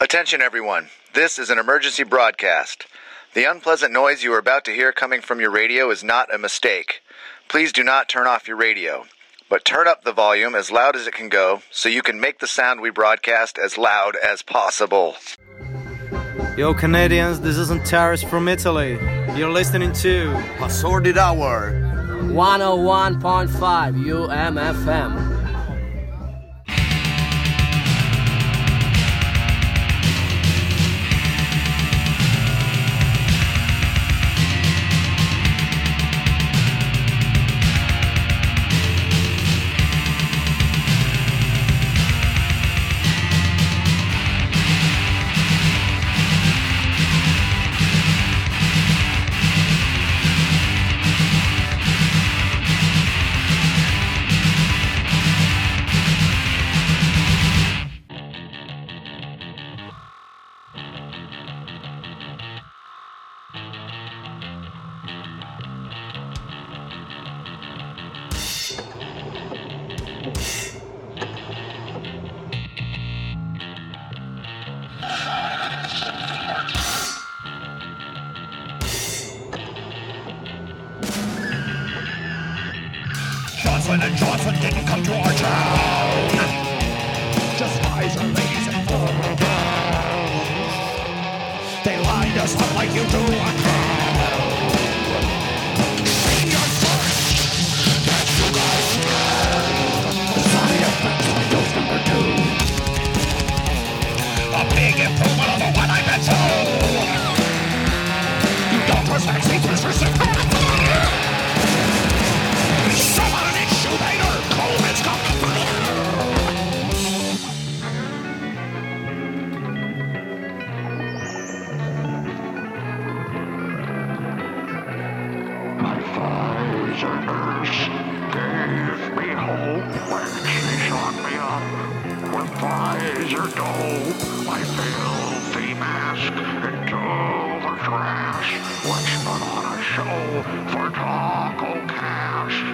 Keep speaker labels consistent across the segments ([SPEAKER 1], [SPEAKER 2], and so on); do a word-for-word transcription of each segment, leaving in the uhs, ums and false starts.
[SPEAKER 1] Attention everyone, this is an emergency broadcast. The unpleasant noise you are about to hear coming from your radio is not a mistake. Please do not turn off your radio, but turn up the volume as loud as it can go so you can make the sound we broadcast as loud as possible.
[SPEAKER 2] Yo Canadians, this is Antares from Italy. You're listening to
[SPEAKER 3] Assorted Hour
[SPEAKER 4] one oh one point five U M F M.
[SPEAKER 5] Johnson and Johnson didn't come to our town. Just guys and ladies and poor girls. They lined us up like you do a cow. See us first. That's you guys scared. The side effects of dose number two. A big improvement on the one I've been to. You don't trust vaccines, Mister Sinclair. Someone incubator, COVID's got the My Pfizer nurse gave me hope when she shot me up with Pfizer dope. My filthy mask into the trash. Let's put on a show for Taco Cash.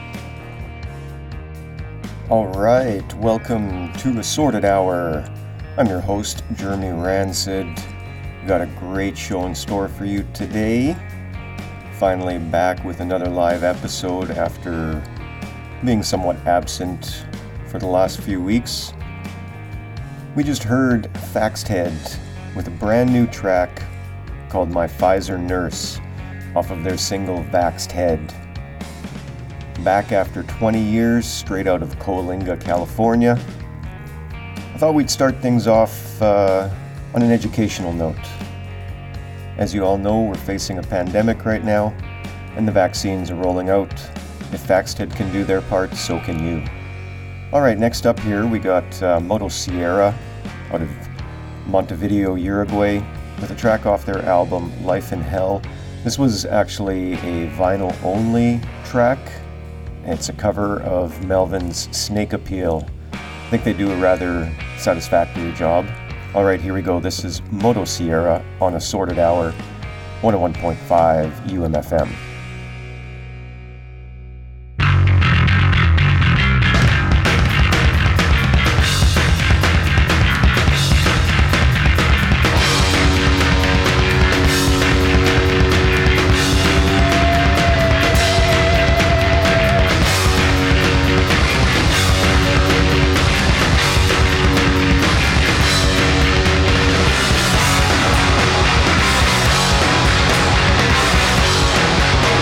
[SPEAKER 6] Alright, welcome to Assorted Hour.
[SPEAKER 3] I'm your host, Jeremy Rancid. We've got a great show in store for you today. Finally back with another live episode after being somewhat absent for the last few weeks. We just heard Faxed Head with a brand new track called My Pfizer Nurse off of their single Vaxed Head. Back after twenty years, straight out of Coalinga, California. I thought we'd start things off uh, on an educational note. As you all know, we're facing a pandemic right now, and the vaccines are rolling out. If Faxed Head can do their part, so can you. Alright, next up here we got uh, Motosierra out of Montevideo, Uruguay, with a track off their album Life in Hell. This was actually a vinyl-only track. It's a cover of Melvin's Snake Appeal. I think they do a rather satisfactory job. Alright, here we go. This is Motosierra on Assorted Hour, one oh one point five U M F M.
[SPEAKER 5] Thank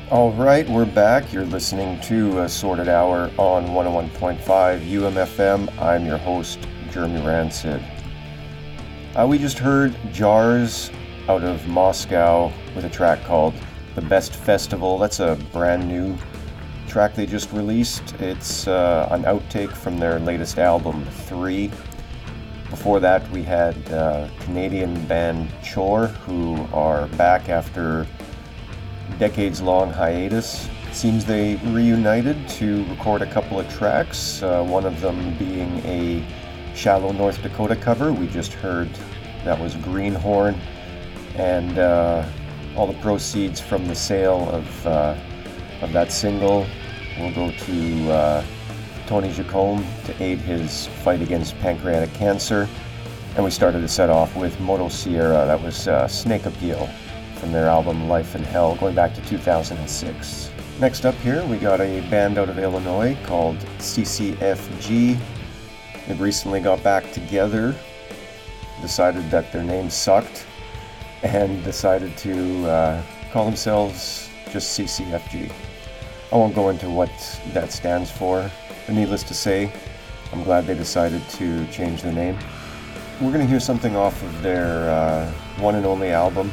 [SPEAKER 3] All right, we're back. You're listening to a Sorted Hour on one oh one point five U M F M. I'm your host, Jeremy Rancid. Uh, we just heard Jars out of Moscow with a track called The Best Festival. That's a brand new track they just released. It's uh, an outtake from their latest album, Three. Before that, we had uh, Canadian band Chore, who are back after decades-long hiatus. Seems they reunited to record a couple of tracks, uh, one of them being a Shallow North Dakota cover. We just heard that was Greenhorn, and uh, all the proceeds from the sale of uh, of that single will go to uh, Tony Jacome to aid his fight against pancreatic cancer. And we started to set off with Moto Sierra. That was uh, Snake Appeal from their album Life in Hell, going back to two thousand six. Next up here, we got a band out of Illinois called C C F G. They recently got back together, decided that their name sucked, and decided to uh, call themselves just C C F G. I won't go into what that stands for, but needless to say, I'm glad they decided to change the name. We're going to hear something off of their uh, one and only album.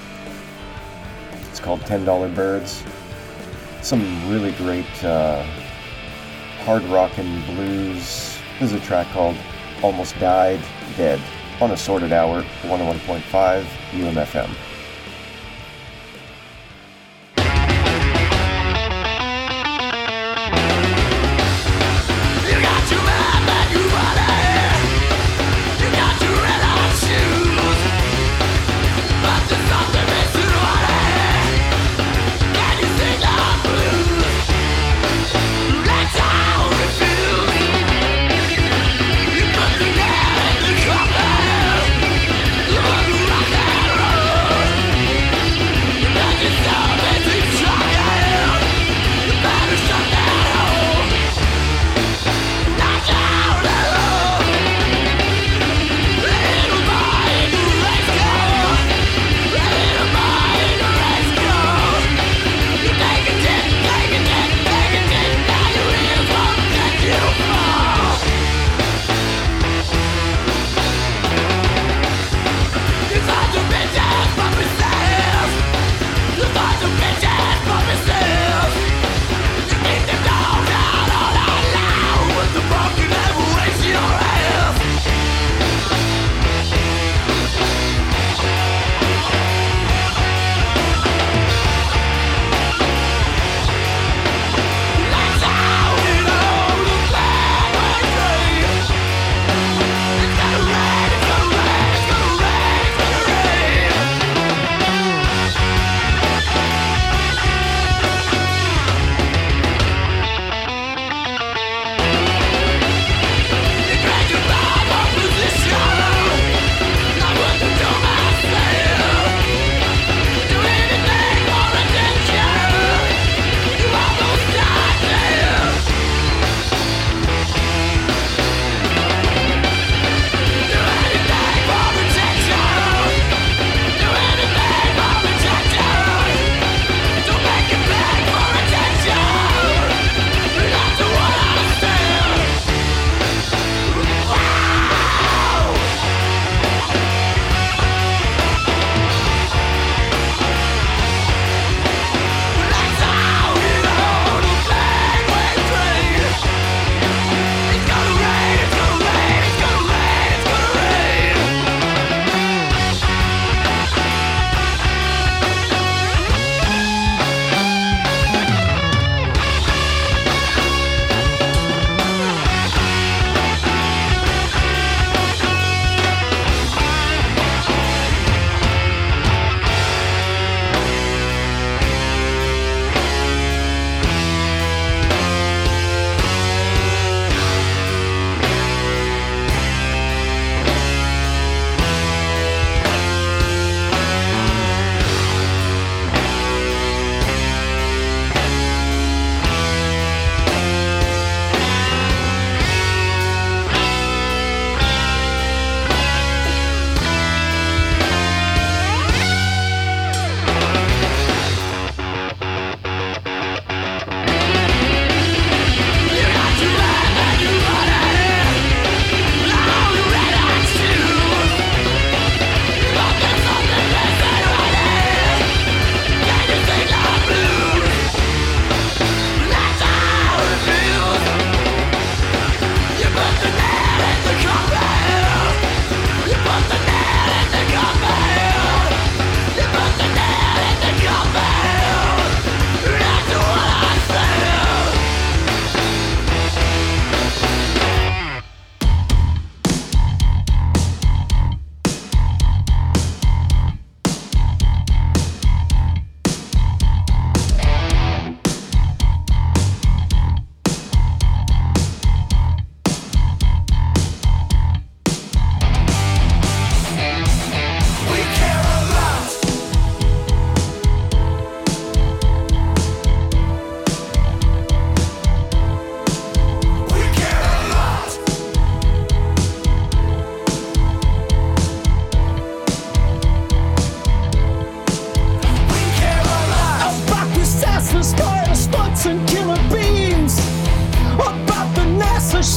[SPEAKER 3] It's called ten dollar Birds. Some really great uh, hard rock and blues. This is a track called Almost Died, Dead on a Sorted Hour, one oh one point five U M F M.
[SPEAKER 6] Rock and roll.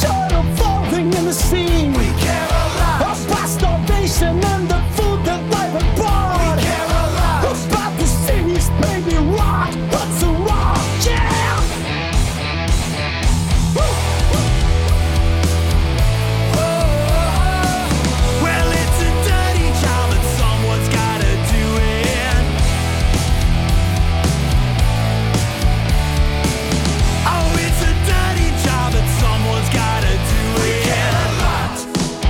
[SPEAKER 6] children falling in the sea. We care a lot about starvation and the food that life had brought. We care a lot about the cities, baby, rock, what's a rock, yeah. Woo.
[SPEAKER 7] Well, it's a dirty job and someone's gotta do it. Oh, it's a dirty job and someone's gotta do it. We care a lot.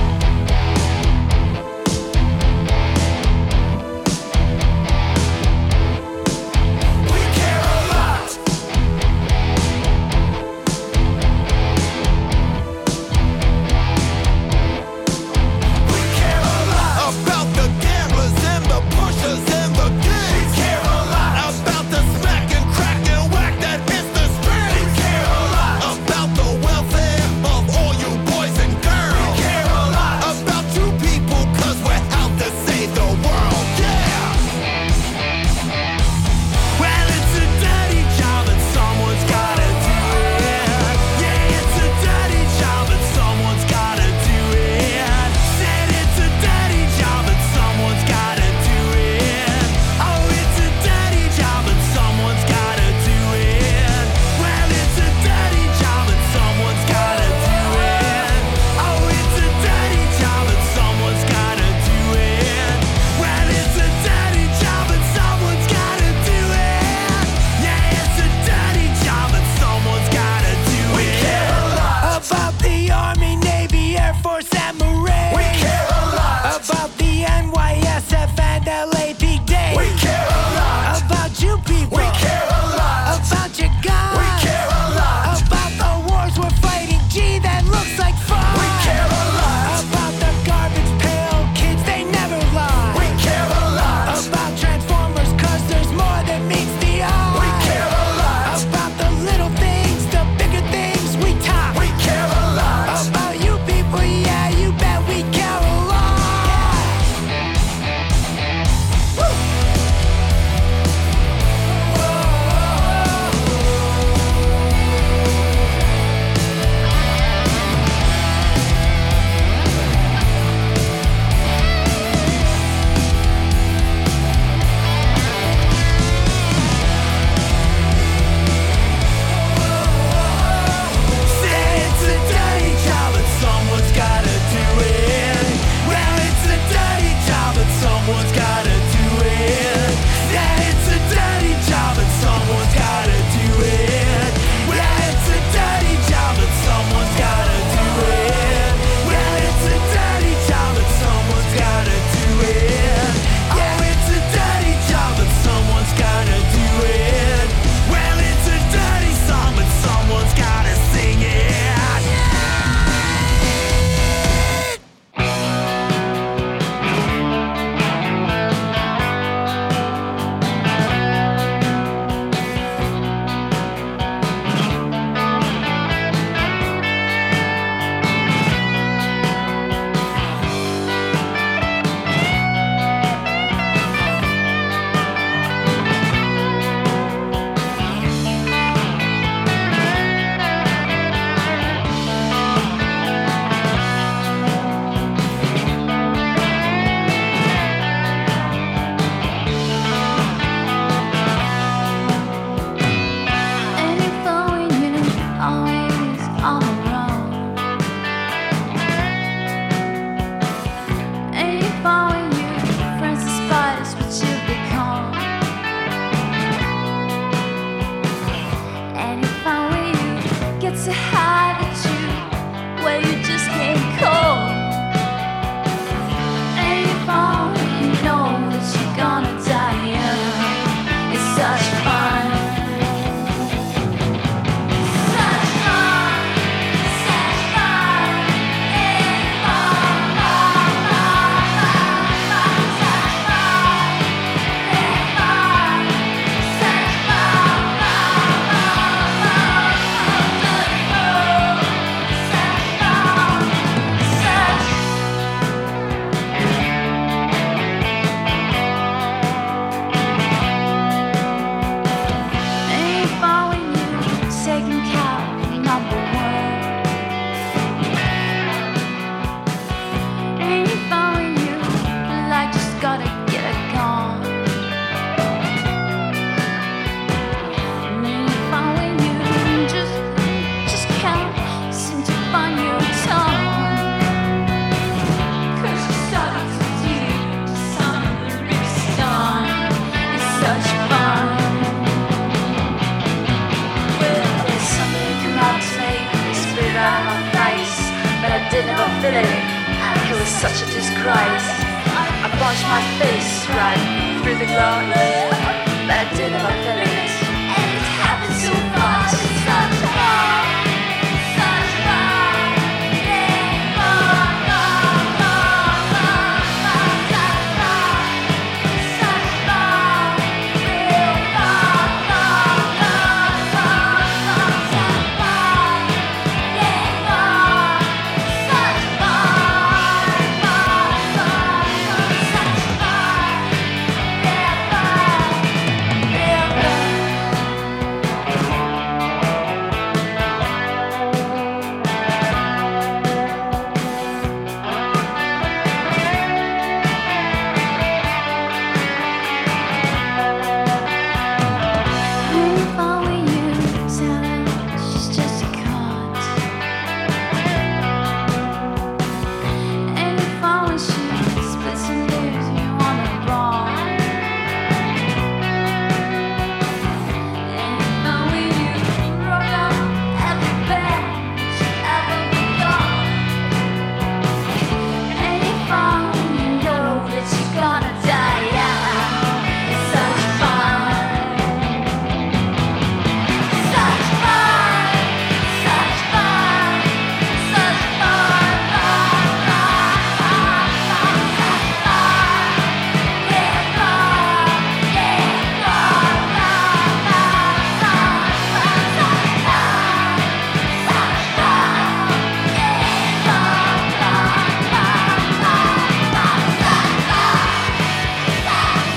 [SPEAKER 7] We care a lot. We care a lot about the gamblers and the pushers and the gangs. We care a lot about the smack and crack and whack that hits the strings. We care a lot about the welfare of all you boys and girls. We care a lot about you people, cause we're out to save the world, yeah. Well, it's a dirty job and someone's gotta do it. Yeah, it's a dirty job and someone's gotta do it. Said it's a dirty job and someone's gotta do it. Oh, it's a dirty job and someone's gotta do it. Well, it's a dirty job and someone's gotta do it. Oh, it's a dirty job and someone's gotta do it. Well, it's a dirty job and someone's gotta do it. Yeah, it's a dirty job and someone's gotta do it. We care a lot about the Army, Navy, Air Force, and Marines. We care a lot about the N Y S F and L A P D. We care a lot about you people. We care a lot about your guns. We care a lot about the wars we're fighting. Gee, that looks like fun. We care a lot about the garbage pail kids, they never lie. We care a lot about Transformers, cause there's more than meets the eye. We care a lot about the little things, the bigger things we talk. We care a lot about you people, yeah, you bet we care a lot. Woo.
[SPEAKER 8] did never feel it. It was such a disgrace. I punched my face right through the glass, but I did never feel it. And it happened so fast. It's such a bar, such a bar, yeah, bar, bar, bar, bar, bar, such a bar, real bar, bar, bar, bar, bar, such a bar, yeah, bar, such a bar, bar, bar, such a bar, yeah, bar, real bar. If I were you, tell her she's just a cunt. And if I was you, split some news you wanna wrong. And if I were you, roll up every bed you ever begun. And if I were you, know that you're gonna die young. It's such fun. Such fun, such fun, such fun, fun, fun, fun, fun, such fun, yeah, fun, yeah, fun, fun, fun, fun, fun, such fun, such fun, yeah, fun, fun, fun, fun, fun, such fun, such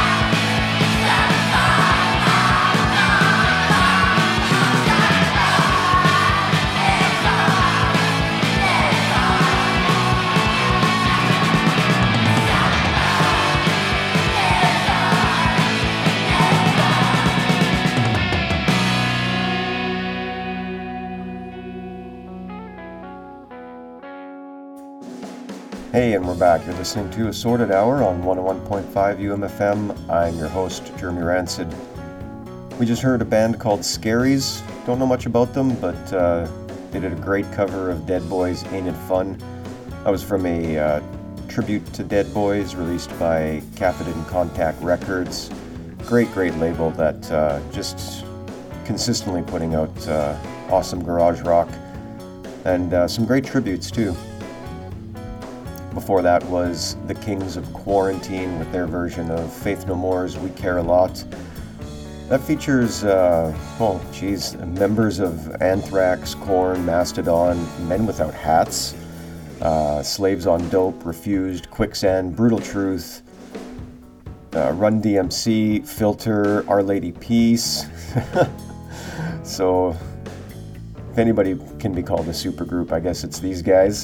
[SPEAKER 3] Hey, and we're back. You're listening to Assorted Hour on one oh one point five U M F M. I'm your host, Jeremy Rancid. We just heard a band called Scaries. Don't know much about them, but uh, they did a great cover of Dead Boys' Ain't It Fun. That was from a uh, tribute to Dead Boys released by Caffeine Contact Records. Great, great label that uh, just consistently putting out uh, awesome garage rock and uh, some great tributes too. Before that was the Kings of Quarantine with their version of Faith No More's We Care a Lot. That features, uh, oh geez, members of Anthrax, Korn, Mastodon, Men Without Hats, uh, Slaves on Dope, Refused, Quicksand, Brutal Truth, uh, Run D M C, Filter, Our Lady Peace. So, if anybody can be called a supergroup, I guess it's these guys.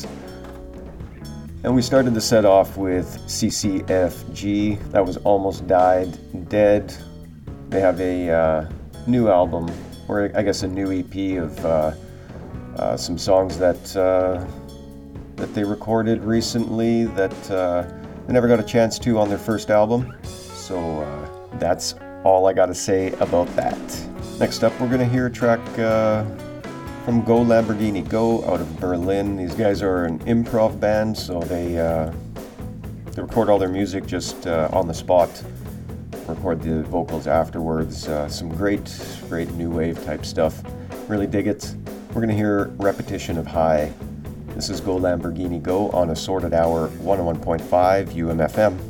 [SPEAKER 3] And we started the set off with C C F G. That was Almost Died Dead. They have a uh, new album, or I guess a new E P of uh, uh, some songs that uh, that they recorded recently that uh, they never got a chance to on their first album. So uh, that's all I got to say about that. Next up, we're going to hear a track uh, from Go Lamborghini Go out of Berlin. These guys are an improv band, so they uh, they record all their music just uh, on the spot, record the vocals afterwards. Uh, some great, great new wave type stuff. Really dig it. We're gonna hear Repetition of High. This is Go Lamborghini Go on Assorted Hour one oh one point five U M F M.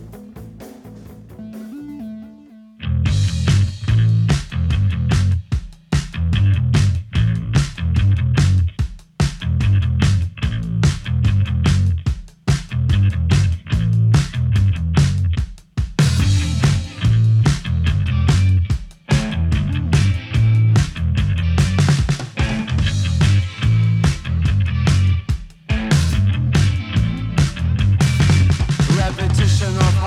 [SPEAKER 7] Repetition of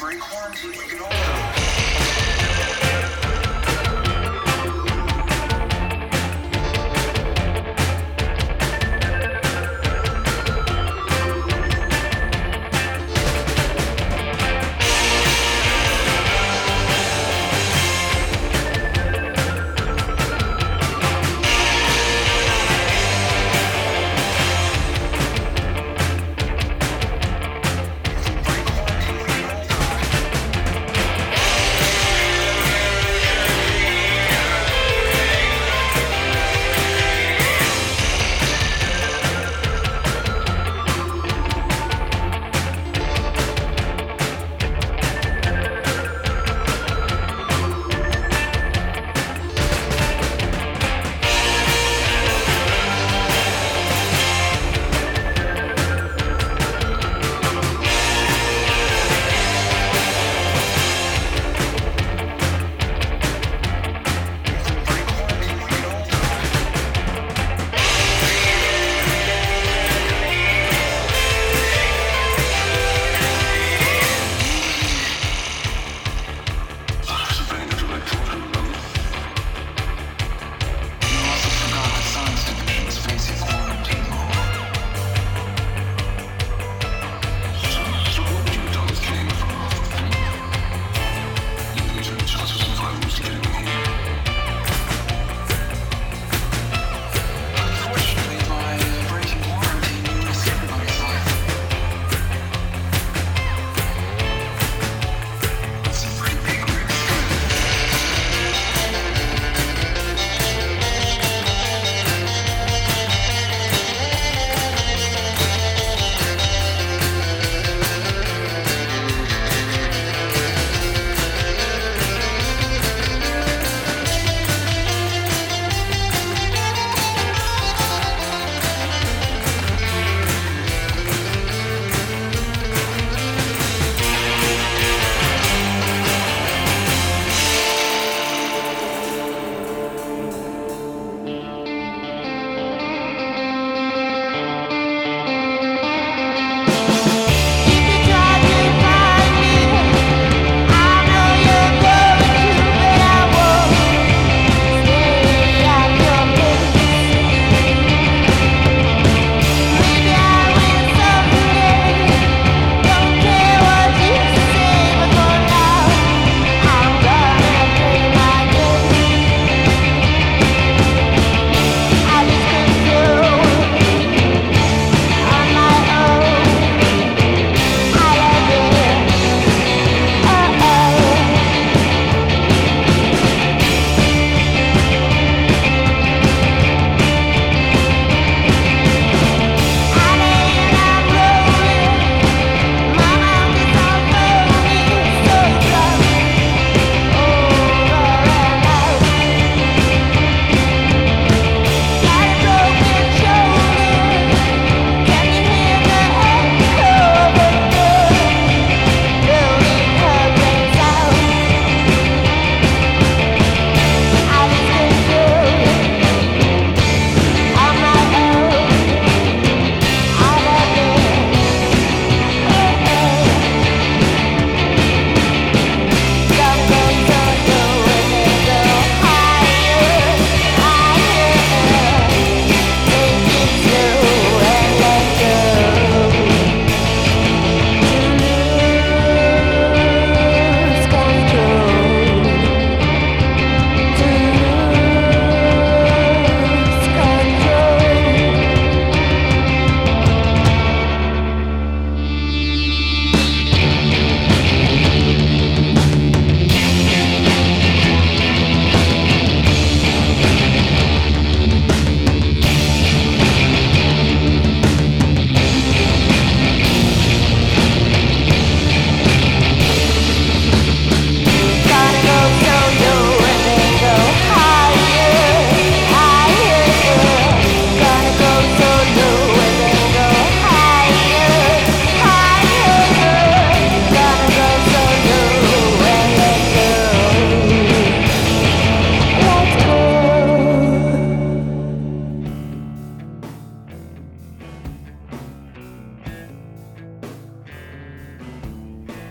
[SPEAKER 9] Bye.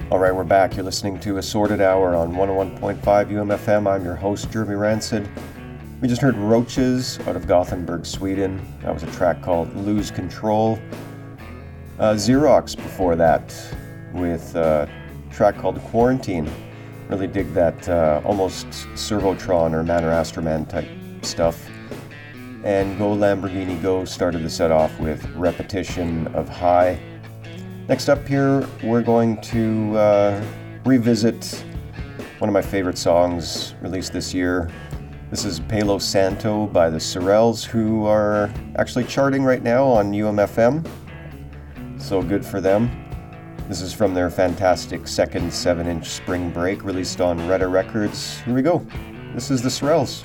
[SPEAKER 3] Alright, we're back. You're listening to Assorted Hour on one oh one point five U M F M. I'm your host, Jeremy Rancid. We just heard Roaches out of Gothenburg, Sweden. That was a track called Lose Control. Uh, Xerox before that with a track called Quarantine. Really dig that uh, almost Servotron or Manor Astroman type stuff. And Go Lamborghini Go started the set off with Repetition of High. Next up here, we're going to uh, revisit one of my favorite songs released this year. This is Palo Santo by the Sorels, who are actually charting right now on U M F M. So good for them. This is from their fantastic second seven-inch Spring Break, released on Retta Records. Here we go. This is the Sorels.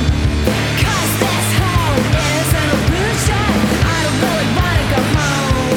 [SPEAKER 9] Cause that's how it is in a blue shirt. I don't really wanna go home.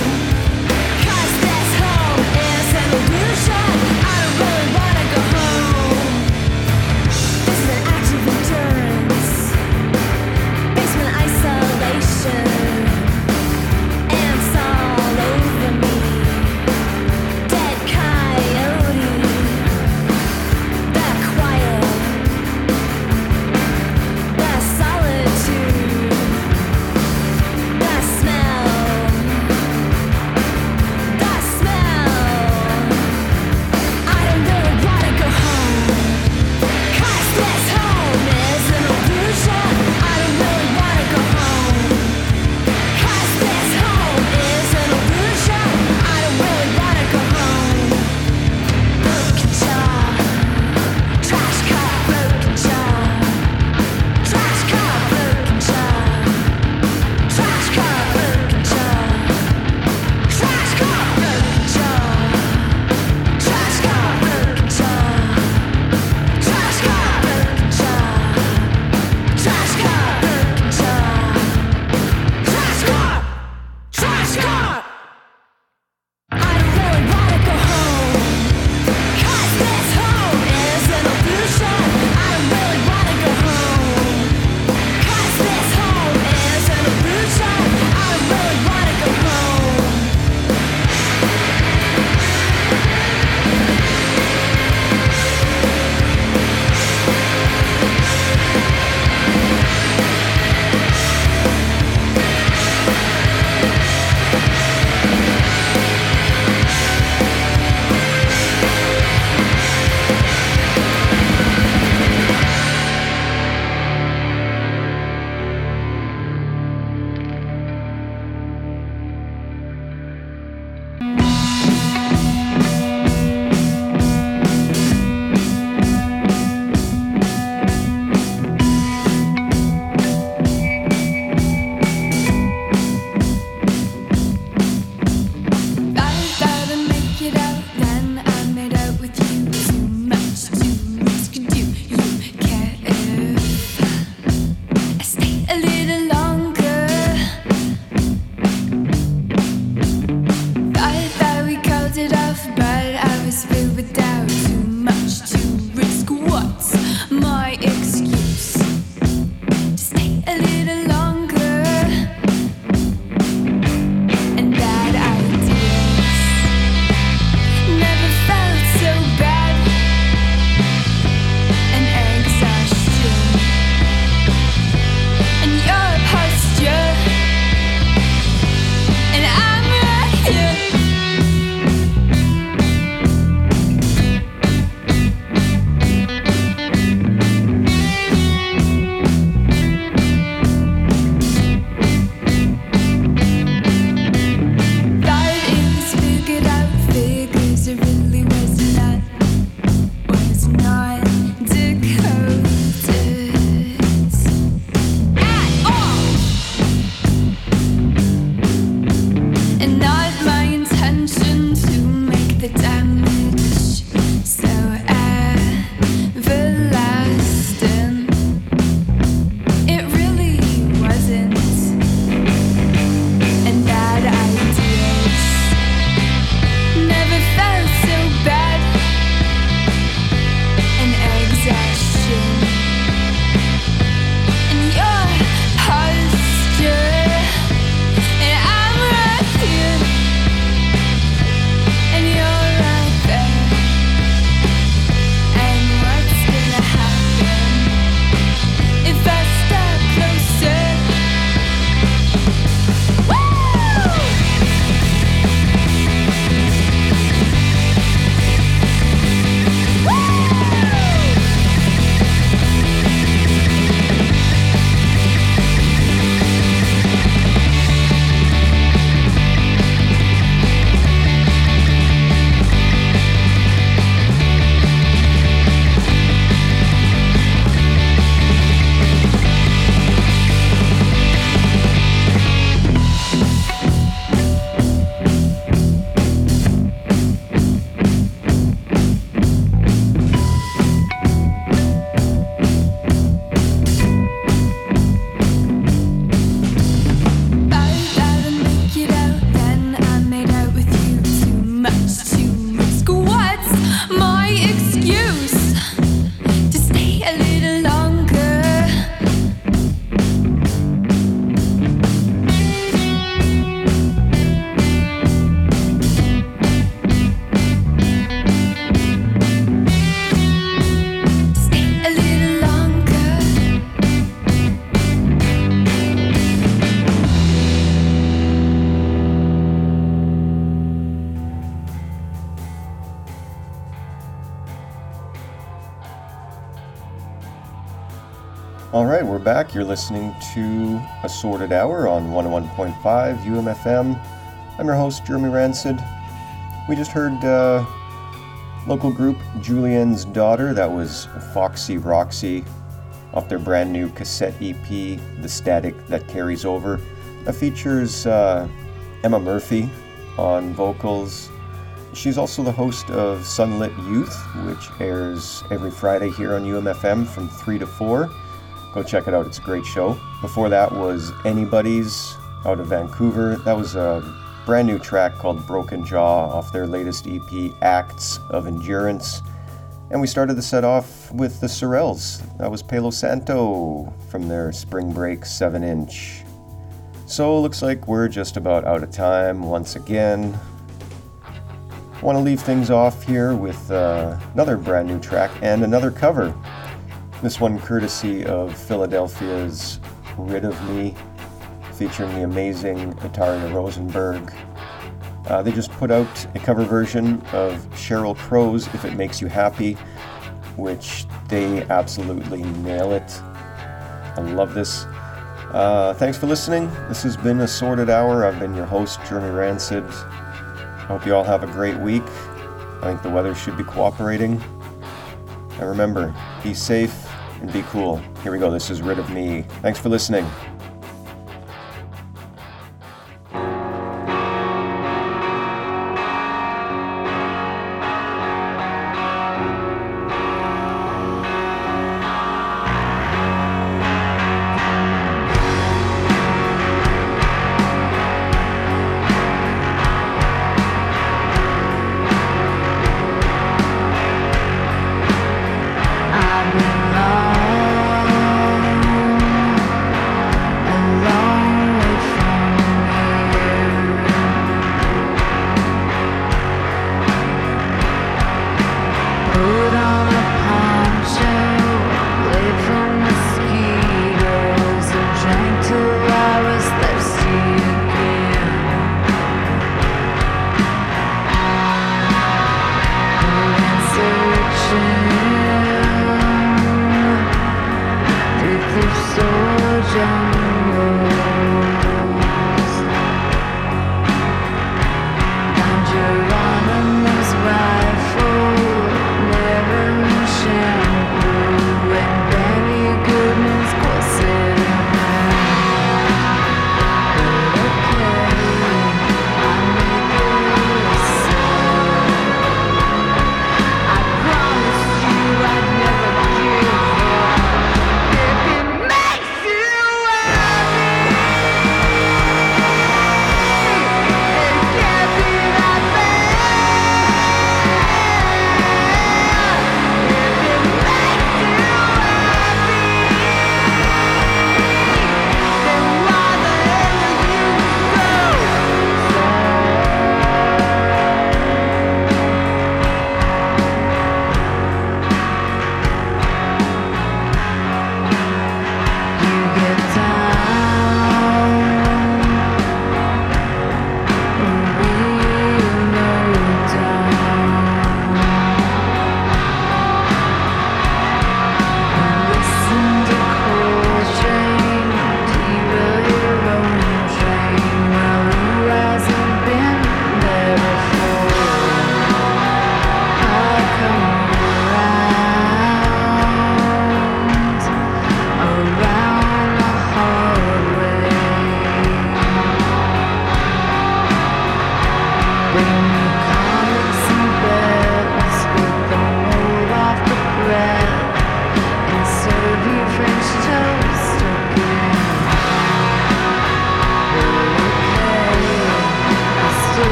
[SPEAKER 3] All right, we're back. You're listening to Assorted Hour on one oh one point five U M F M. I'm your host, Jeremy Rancid. We just heard uh, local group Julien's Daughter. That was Foxy Roxy off their brand new cassette E P, The Static That Carries Over. That features uh, Emma Murphy on vocals. She's also the host of Sunlit Youth, which airs every Friday here on U M F M from three to four. Go check it out, it's a great show. Before that was Anybody's out of Vancouver. That was a brand new track called Broken Jaw off their latest E P, Acts of Endurance. And we started the set off with the Sorels. That was Palo Santo from their Spring Break seven inch. So looks like we're just about out of time once again. I want to leave things off here with uh, another brand new track and another cover. This one courtesy of Philadelphia's Rid of Me, featuring the amazing Ataria Rosenberg. Uh, they just put out a cover version of Sheryl Crow's If It Makes You Happy, which they absolutely nail it. I love this. Uh, thanks for listening. This has been Assorted Hour. I've been your host, Jeremy Rancid. I hope you all have a great week. I think the weather should be cooperating. And remember, be safe and be cool. Here we go. This is Rid of Me. Thanks for listening.